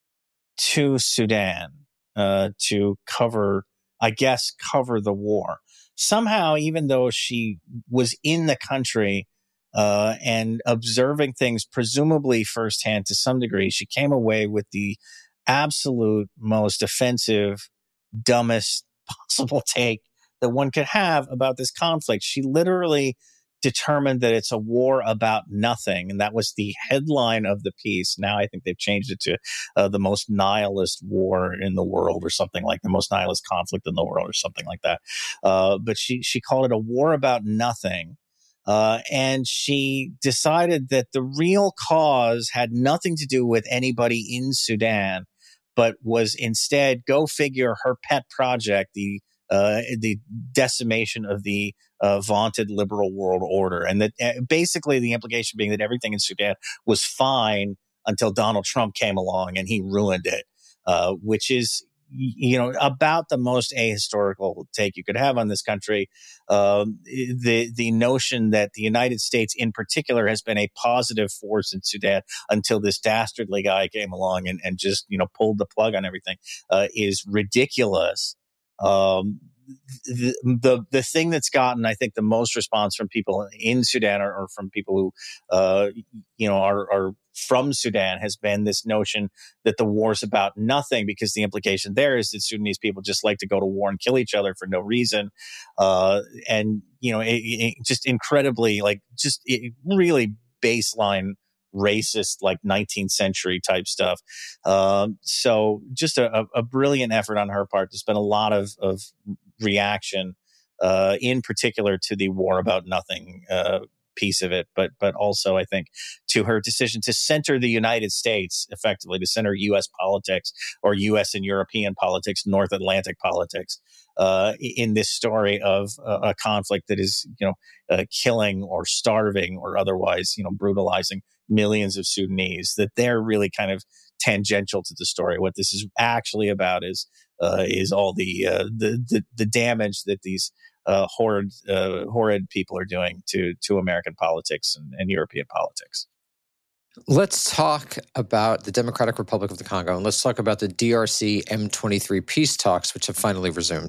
Speaker 4: to Sudan uh, to cover, I guess, cover the war. Somehow, even though she was in the country uh, and observing things, presumably firsthand to some degree, she came away with the absolute most offensive, dumbest possible take that one could have about this conflict. She literally determined that it's a war about nothing. And that was the headline of the piece. Now I think they've changed it to uh, the most nihilist war in the world or something like the most nihilist conflict in the world or something like that. Uh, but she, she called it a war about nothing. Uh, and she decided that the real cause had nothing to do with anybody in Sudan, but was instead, go figure, her pet project, the uh, the decimation of the uh, vaunted liberal world order. And that uh, basically the implication being that everything in Sudan was fine until Donald Trump came along and he ruined it, uh, which is, you know, about the most ahistorical take you could have on this country. Um, the the notion that the United States in particular has been a positive force in Sudan until this dastardly guy came along and, and just, you know, pulled the plug on everything uh, is ridiculous. Um, the, the the thing that's gotten, I think, the most response from people in Sudan or, or from people who, uh, you know, are, are from Sudan has been this notion that the war's about nothing, because the implication there is that Sudanese people just like to go to war and kill each other for no reason. Uh, and, you know, it, it just incredibly, like, just it really baseline racist, like nineteenth century type stuff. Um, so just a, a brilliant effort on her part. There's been a lot of, of reaction, uh, in particular to the war about nothing uh, piece of it, but but also, I think, to her decision to center the United States, effectively to center U S politics or U S and European politics, North Atlantic politics, uh, in this story of uh, a conflict that is, you know, uh, killing or starving or otherwise, you know, brutalizing millions of Sudanese. That they're really kind of tangential to the story. What this is actually about is uh, is all the, uh, the the the damage that these Uh, horrid, uh, horrid people are doing to to American politics and, and European politics.
Speaker 3: Let's talk about the Democratic Republic of the Congo, and let's talk about the D R C M twenty-three peace talks, which have finally resumed.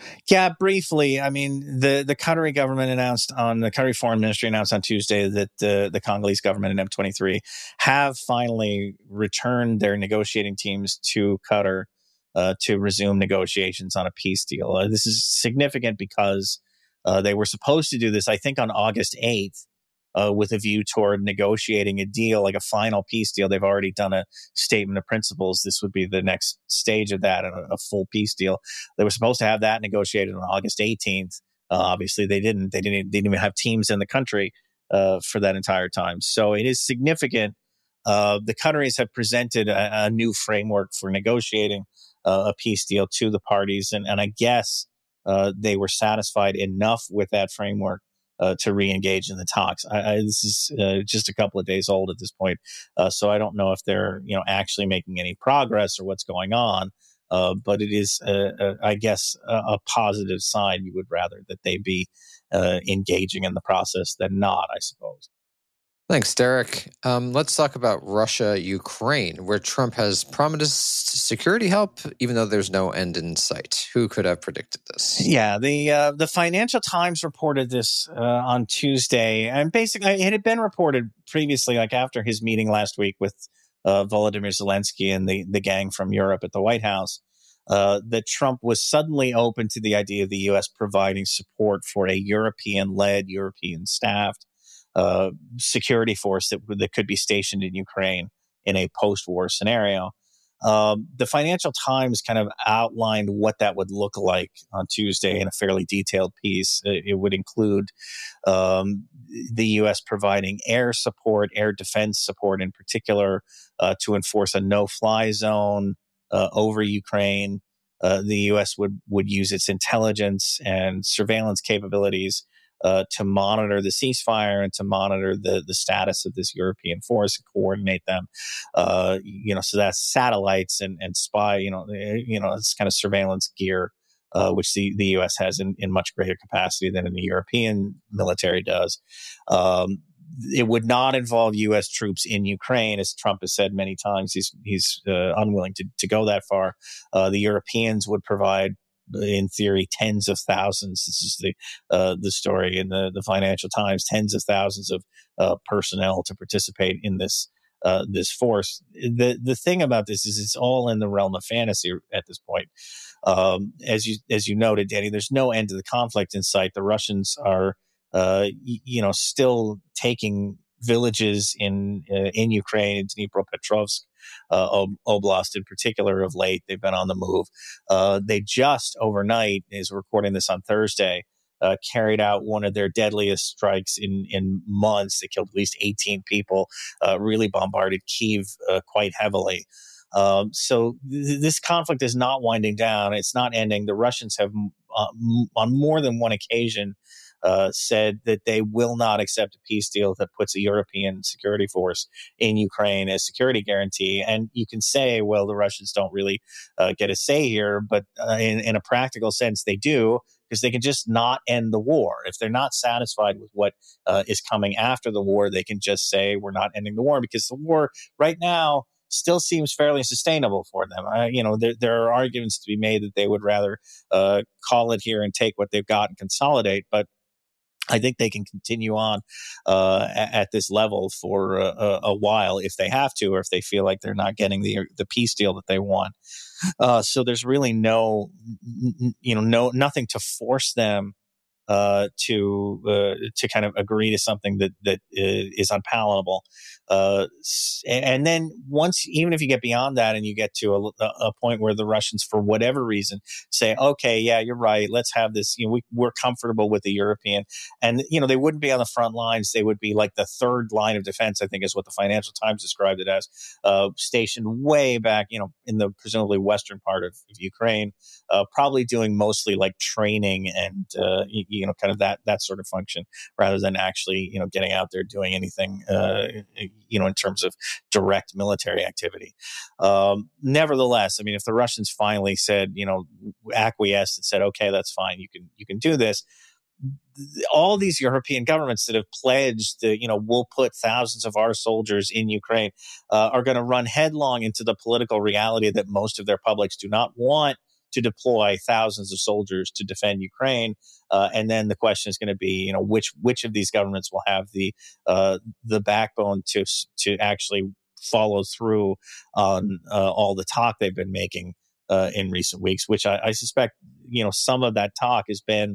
Speaker 4: Yeah, briefly. I mean, the, the Qatari government announced on the Qatari Foreign Ministry announced on Tuesday that the, the Congolese government and M twenty-three have finally returned their negotiating teams to Qatar uh, to resume negotiations on a peace deal. Uh, this is significant because uh, they were supposed to do this, I think, on August eighth. Uh, with a view toward negotiating a deal, like a final peace deal. They've already done a statement of principles. This would be the next stage of that, a, a full peace deal. They were supposed to have that negotiated on August eighteenth. Uh, obviously, they didn't. They didn't. They didn't even have teams in the country uh, for that entire time. So it is significant. Uh, the Qataris have presented a, a new framework for negotiating uh, a peace deal to the parties, and, and I guess uh, they were satisfied enough with that framework Uh, to re-engage in the talks. I, I, this is uh, just a couple of days old at this point, uh, so I don't know if they're you know actually making any progress or what's going on. Uh, but it is, uh, uh, I guess, a, a positive sign. You would rather that they be uh, engaging in the process than not, I suppose.
Speaker 3: Thanks, Derek. Um, let's talk about Russia, Ukraine, where Trump has promised security help, even though there's no end in sight. Who could have predicted this?
Speaker 4: Yeah, the uh, the Financial Times reported this uh, on Tuesday, and basically it had been reported previously, like after his meeting last week with uh, Volodymyr Zelensky and the the gang from Europe at the White House, uh, that Trump was suddenly open to the idea of the U S providing support for a European-led, European-staffed Uh, security force that, that could be stationed in Ukraine in a post-war scenario. Um, the Financial Times kind of outlined what that would look like on Tuesday in a fairly detailed piece. It, it would include um, the U S providing air support, air defense support in particular, uh, to enforce a no-fly zone uh, over Ukraine. Uh, the U S would, would use its intelligence and surveillance capabilities Uh, to monitor the ceasefire and to monitor the the status of this European force and coordinate them. Uh, you know, so that's satellites and, and spy. You know, you know, it's kind of surveillance gear, uh, which the, the U S has in, in much greater capacity than in the European military does. Um, it would not involve U S troops in Ukraine, as Trump has said many times. He's he's uh, unwilling to to go that far. Uh, the Europeans would provide, in theory, tens of thousands. This is the uh, the story in the, the Financial Times. Tens of thousands of uh, personnel to participate in this uh, this force. The the thing about this is it's all in the realm of fantasy at this point. Um, as you as you noted, Danny, there's no end to the conflict in sight. The Russians are, uh, y- you know, still taking villages in uh, in Ukraine, in Dnipropetrovsk uh, Oblast in particular of late. They've been on the move. Uh, they just overnight, as we're recording this on Thursday, uh, carried out one of their deadliest strikes in, in months. They killed at least eighteen people, uh, really bombarded Kyiv uh, quite heavily. Um, so th- this conflict is not winding down. It's not ending. The Russians have, uh, m- on more than one occasion, Uh, said that they will not accept a peace deal that puts a European security force in Ukraine as security guarantee. And you can say, well, the Russians don't really uh, get a say here, but uh, in, in a practical sense, they do, because they can just not end the war. If they're not satisfied with what uh, is coming after the war, they can just say, we're not ending the war, because the war right now still seems fairly sustainable for them. Uh, you know, there, there are arguments to be made that they would rather uh, call it here and take what they've got and consolidate, but I think they can continue on uh, at this level for a, a while if they have to, or if they feel like they're not getting the the peace deal that they want. Uh, so there's really no, you know, no nothing to force them uh, to uh, to kind of agree to something that that is unpalatable. Uh, and then once, even if you get beyond that and you get to a, a point where the Russians, for whatever reason, say, okay, yeah, you're right, let's have this, you know, we, we're comfortable with the European, and, you know, they wouldn't be on the front lines. They would be like the third line of defense, I think is what the Financial Times described it as, uh, stationed way back, you know, in the presumably western part of, of Ukraine, uh, probably doing mostly like training and, uh, you, you know, kind of that, that sort of function, rather than actually, you know, getting out there doing anything, uh, you know, in terms of direct military activity. Um, nevertheless, I mean, if the Russians finally said, you know, acquiesced and said, okay, that's fine, you can, you can do this, all these European governments that have pledged that, you know, we'll put thousands of our soldiers in Ukraine, uh, are going to run headlong into the political reality that most of their publics do not want to deploy thousands of soldiers to defend Ukraine. Uh, and then the question is going to be, you know, which which of these governments will have the uh, the backbone to to actually follow through on uh, all the talk they've been making uh, in recent weeks, which I, I suspect, you know, some of that talk has been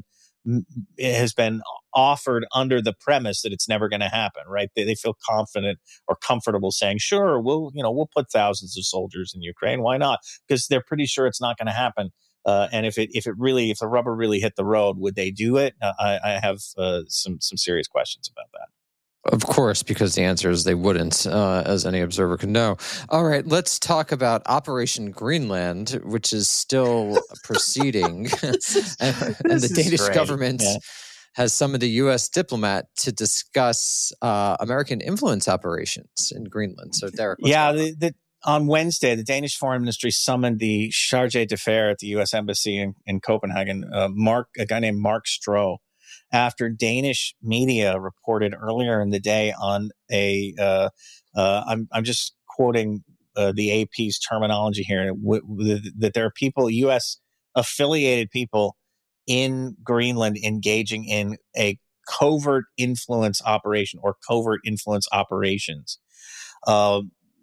Speaker 4: has been offered under the premise that it's never going to happen, right? They, they feel confident or comfortable saying, sure, we'll, you know, we'll put thousands of soldiers in Ukraine. Why not? Because they're pretty sure it's not going to happen. Uh, and if it if it really if the rubber really hit the road, would they do it? Uh, I, I have uh, some some serious questions about that.
Speaker 3: Of course, because the answer is they wouldn't, uh, as any observer could know. All right, let's talk about Operation Greenland, which is still proceeding.
Speaker 4: is,
Speaker 3: and, and the Danish
Speaker 4: great.
Speaker 3: government
Speaker 4: yeah.
Speaker 3: has summoned a U S diplomat to discuss uh, American influence operations in Greenland. So, Derek, what's
Speaker 4: yeah,
Speaker 3: going on?
Speaker 4: the, the, on Wednesday, the Danish Foreign Ministry summoned the charge d'affaires at the U S Embassy in, in Copenhagen, uh, Mark, a guy named Mark Stroh, after Danish media reported earlier in the day on a, uh, uh, I'm, I'm just quoting uh, the A P's terminology here, w- w- that there are people, U S affiliated people in Greenland engaging in a covert influence operation or covert influence operations. Uh,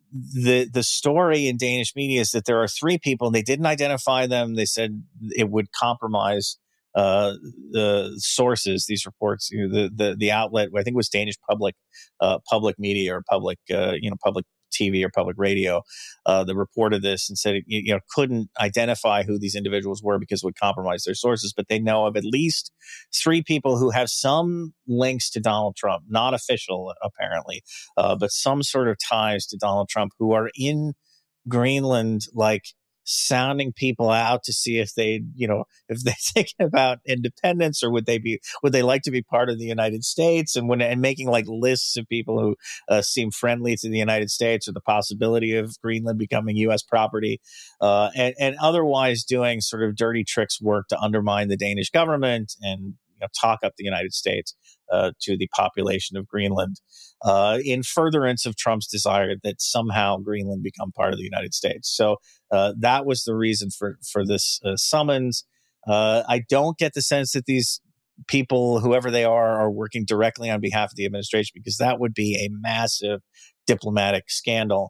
Speaker 4: the the story in Danish media is that there are three people, and they didn't identify them. They said it would compromise uh, the sources, these reports, you know, the, the, the outlet, I think it was Danish public, uh, public media or public, uh, you know, public T V or public radio, uh, that reported this and said, it, you know, couldn't identify who these individuals were because it would compromise their sources. But they know of at least three people who have some links to Donald Trump, not official apparently, uh, but some sort of ties to Donald Trump, who are in Greenland, like, sounding people out to see if they, you know, if they're thinking about independence, or would they be, would they like to be part of the United States, and when and making like lists of people who uh, seem friendly to the United States, or the possibility of Greenland becoming U S property, uh, and, and otherwise doing sort of dirty tricks work to undermine the Danish government and, you know, talk up the United States uh, to the population of Greenland, uh, in furtherance of Trump's desire that somehow Greenland become part of the United States. So uh, that was the reason for for this uh, summons. Uh, I don't get the sense that these people, whoever they are, are working directly on behalf of the administration, because that would be a massive diplomatic scandal.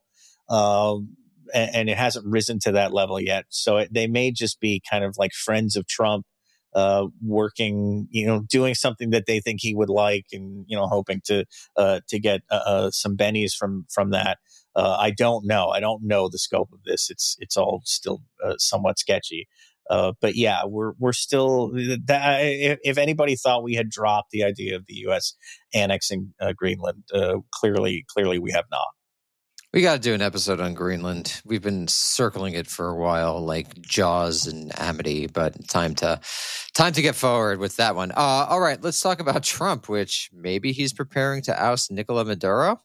Speaker 4: Um, and, and it hasn't risen to that level yet. So it, they may just be kind of like friends of Trump, uh, working, you know, doing something that they think he would like, and, you know, hoping to, uh, to get, uh, uh, some bennies from, from that. Uh, I don't know. I don't know the scope of this. It's, it's all still uh, somewhat sketchy. Uh, but yeah, we're, we're still, that, if, if anybody thought we had dropped the idea of the U S annexing uh, Greenland, uh, clearly, clearly we have not.
Speaker 3: We got to do an episode on Greenland. We've been circling it for a while, like Jaws and Amity, but time to time to get forward with that one. Uh, all right, let's talk about Trump, which maybe he's preparing to oust Nicolas Maduro.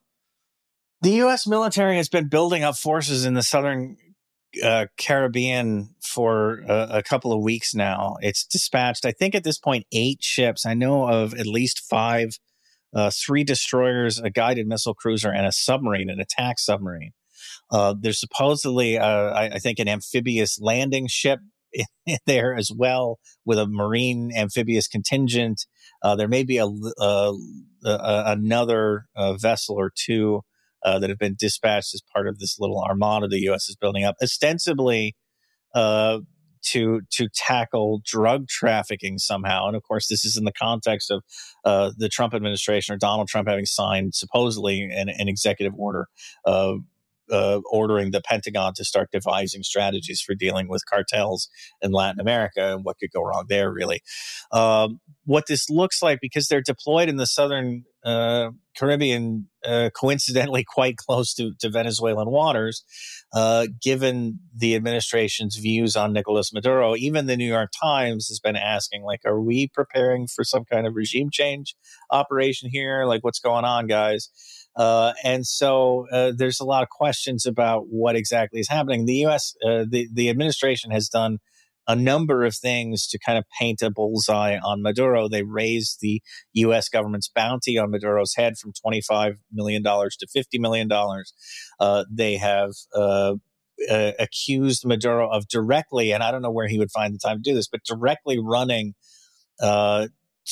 Speaker 4: The U S military has been building up forces in the southern uh, Caribbean for a, a couple of weeks now. It's dispatched, I think at this point, eight ships. I know of at least five. Uh, three destroyers, a guided missile cruiser, and a submarine, an attack submarine. Uh, there's supposedly, uh, I, I think, an amphibious landing ship in, in there as well, with a marine amphibious contingent. Uh, there may be a, uh, uh, another uh, vessel or two uh, that have been dispatched as part of this little armada the U S is building up, ostensibly uh, to to tackle drug trafficking somehow. And of course, this is in the context of uh, the Trump administration, or Donald Trump, having signed supposedly an, an executive order uh, uh, ordering the Pentagon to start devising strategies for dealing with cartels in Latin America, and what could go wrong there, really. Um, what this looks like, because they're deployed in the southern uh, Caribbean, uh, coincidentally quite close to, to Venezuelan waters, uh, given the administration's views on Nicolas Maduro. Even the New York Times has been asking, like, are we preparing for some kind of regime change operation here? Like, what's going on, guys? Uh, and so uh, there's a lot of questions about what exactly is happening. The U S, uh, the, the administration has done a number of things to kind of paint a bullseye on Maduro. They raised the U S government's bounty on Maduro's head from twenty-five million dollars to fifty million dollars. Uh, they have uh, uh, accused Maduro of directly, and I don't know where he would find the time to do this, but directly running uh,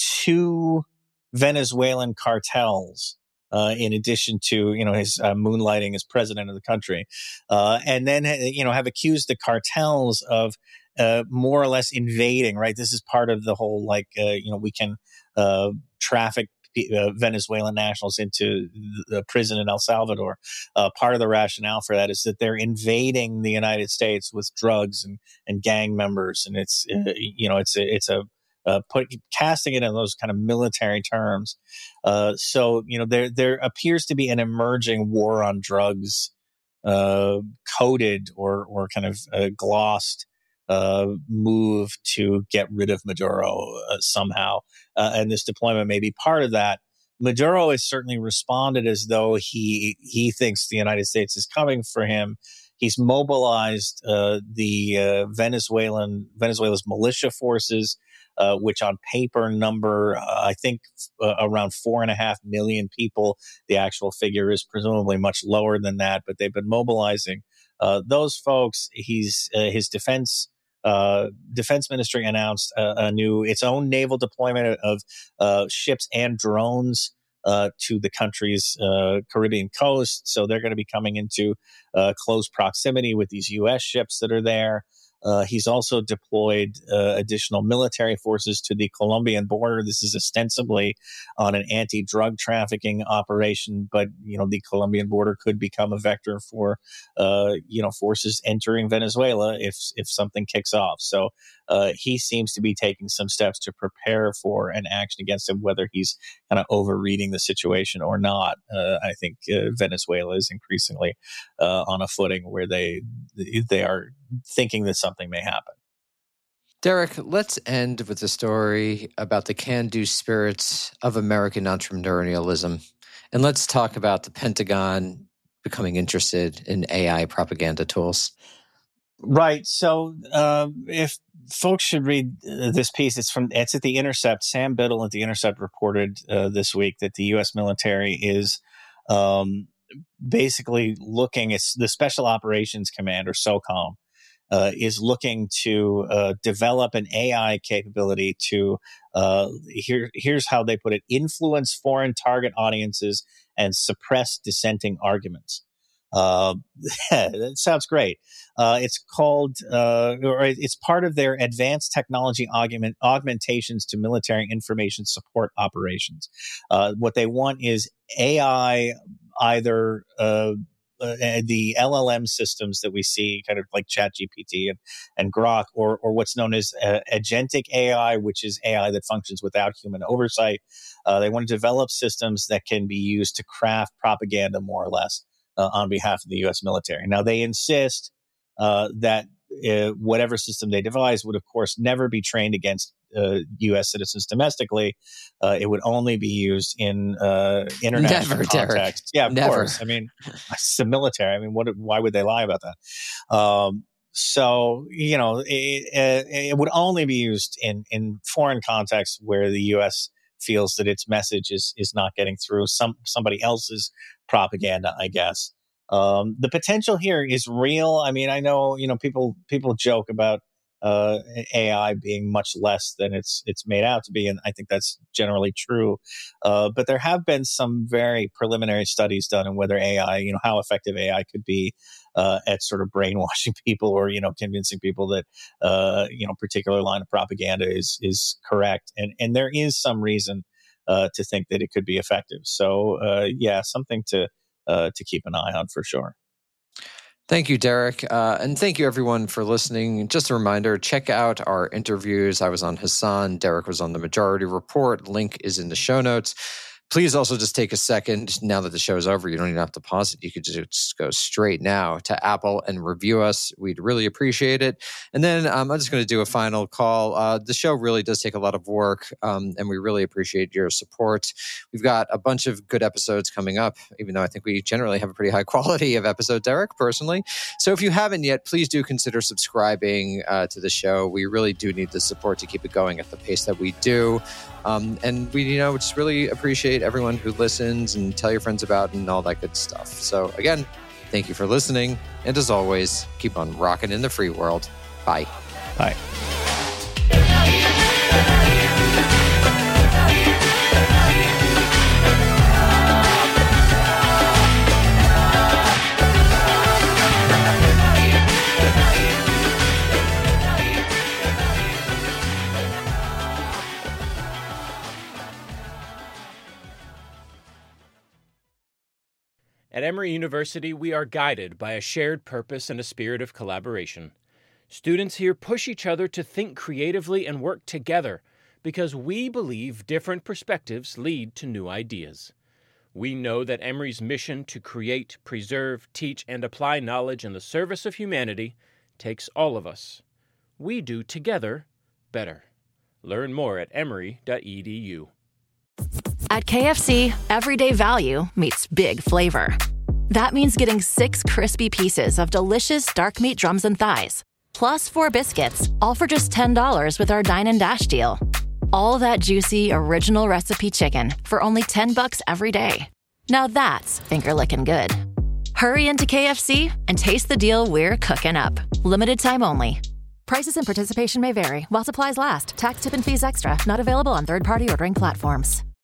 Speaker 4: two Venezuelan cartels. Uh, in addition to, you know, his uh, moonlighting as president of the country, uh, and then, you know, have accused the cartels of uh, more or less invading, right? This is part of the whole, like, uh, you know, we can uh, traffic uh, Venezuelan nationals into the prison in El Salvador. Uh, part of the rationale for that is that they're invading the United States with drugs and, and gang members. And it's, uh, you know, it's a, it's a, Uh, put, casting it in those kind of military terms. Uh, so, you know, there there appears to be an emerging war on drugs, uh, coded or or kind of uh, glossed uh, move to get rid of Maduro uh, somehow. Uh, and this deployment may be part of that. Maduro has certainly responded as though he he thinks the United States is coming for him. He's mobilized uh, the uh, Venezuelan Venezuela's militia forces, uh, which on paper number, uh, I think, uh, around four and a half million people. The actual figure is presumably much lower than that, but they've been mobilizing uh, those folks. He's uh, his defense uh, defense ministry announced a, a new its own naval deployment of uh, ships and drones Uh, to the country's uh, Caribbean coast. So they're going to be coming into uh, close proximity with these U S ships that are there. Uh, he's also deployed uh, additional military forces to the Colombian border. This is ostensibly on an anti-drug trafficking operation, but you know the Colombian border could become a vector for uh, you know forces entering Venezuela if if something kicks off. So uh, he seems to be taking some steps to prepare for an action against him, whether he's kind of overreading the situation or not. Uh, I think uh, Venezuela is increasingly uh, on a footing where they they are thinking that something may happen.
Speaker 3: Derek, let's end with a story about the can-do spirits of American entrepreneurialism. And let's talk about the Pentagon becoming interested in A I propaganda tools.
Speaker 4: Right. So uh, if folks should read uh, this piece, it's from it's at The Intercept. Sam Biddle at The Intercept reported uh, this week that the U S military is um, basically looking, it's the Special Operations Command, or SOCOM, Uh, is looking to uh, develop an A I capability to, uh, here, here's how they put it, influence foreign target audiences and suppress dissenting arguments. Uh, that sounds great. Uh, it's called, uh, or it's part of their advanced technology augment, augmentations to military information support operations. Uh, what they want is A I either, uh, Uh, the L L M systems that we see, kind of like ChatGPT and, and Grok, or or what's known as uh, agentic A I, which is A I that functions without human oversight. Uh, they want to develop systems that can be used to craft propaganda, more or less, uh, on behalf of the U S military. Now, they insist uh, that uh, whatever system they devise would, of course, never be trained against uh, U S citizens domestically. Uh, it would only be used in uh, international
Speaker 3: Never,
Speaker 4: context.
Speaker 3: Derek.
Speaker 4: Yeah, of
Speaker 3: Never.
Speaker 4: course. I mean, it's the military. I mean, what? Why would they lie about that? Um, so, you know, it, it, it would only be used in, in foreign contexts where the U S feels that its message is is not getting through some somebody else's propaganda, I guess. Um, the potential here is real. I mean, I know, you know, people people joke about uh, A I being much less than it's it's made out to be, and I think that's generally true. Uh, but there have been some very preliminary studies done on whether A I, you know, how effective A I could be uh, at sort of brainwashing people, or you know, convincing people that uh, you know, particular line of propaganda is is correct, and and there is some reason uh, to think that it could be effective. So uh, yeah, something to uh, to keep an eye on for sure.
Speaker 3: Thank you, Derek. Uh, and thank you, everyone, for listening. Just a reminder, check out our interviews. I was on Hassan. Derek was on The Majority Report. Link is in the show notes. Please also just take a second, now that the show is over, you don't even have to pause it. You could just go straight now to Apple and review us. We'd really appreciate it. And then um, I'm just going to do a final call. Uh, the show really does take a lot of work, um, and we really appreciate your support. We've got a bunch of good episodes coming up, even though I think we generally have a pretty high quality of episode, Derek, personally. So if you haven't yet, please do consider subscribing uh, to the show. We really do need the support to keep it going at the pace that we do. Um, and we, you know, just really appreciate everyone who listens and tell your friends about and all that good stuff. So again, Thank you for listening. And as always, keep on rocking in the free world. Bye.
Speaker 4: Bye.
Speaker 5: At Emory University, we are guided by a shared purpose and a spirit of collaboration. Students here push each other to think creatively and work together because we believe different perspectives lead to new ideas. We know that Emory's mission to create, preserve, teach, and apply knowledge in the service of humanity takes all of us. We do together better. Learn more at emory dot e d u.
Speaker 1: At K F C, everyday value meets big flavor. That means getting six crispy pieces of delicious dark meat drums and thighs, plus four biscuits, all for just ten dollars with our Dine and Dash deal. All that juicy, original recipe chicken for only ten bucks every day. Now that's finger-licking good. Hurry into K F C and taste the deal we're cooking up. Limited time only. Prices and participation may vary while supplies last. Tax, tip, and fees extra. Not available on third-party ordering platforms.